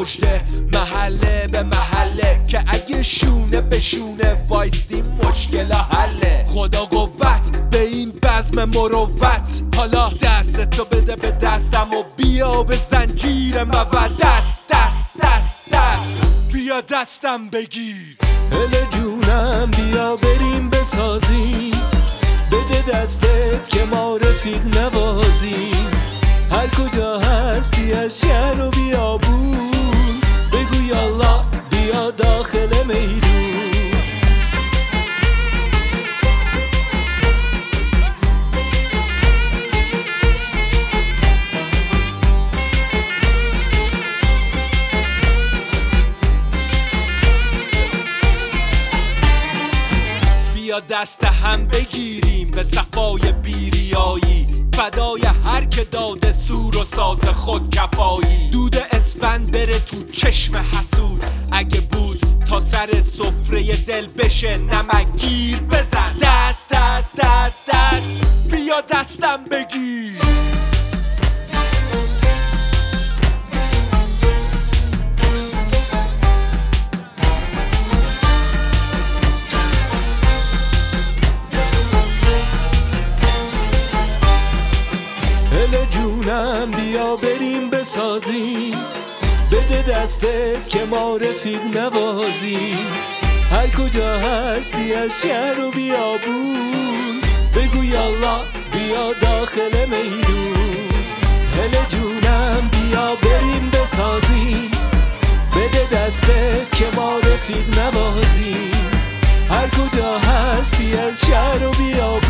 مژده محله به محله که اگه شونه به شونه وایستیم مشکل حله. خدا قوت به این بزم مروت، حالا دستتو بده به دستم و بیا به زنجیر مودت. دست دست دست بیا دستم بگیر. هله جونم بیا بریم بسازیم، بده دستت که ما رفیق نوازیم. هر کجا هستی از شهر و بیابون، بگو یالا بیا داخل میدون. بیا دست هم بگیریم به صفای بیریایی، فدای هر که داده سور و سات خود کفایی. دود اسفند بره تو چشم حسود، اگه بود تا سر سفره دل بشه نمکگیر بزن. دست دست دست دست بیا دستم بگیر. هله جونم بیا بریم بسازیم، بده دستت که ما رفیق نوازیم. هر کجا هستی از شهر و بیابون، بگو یالا بیا داخل میدون. هله جونم بیا بریم بسازیم، بده دستت که ما رفیق نوازیم. هر کجا هستی از شهر و بیابون،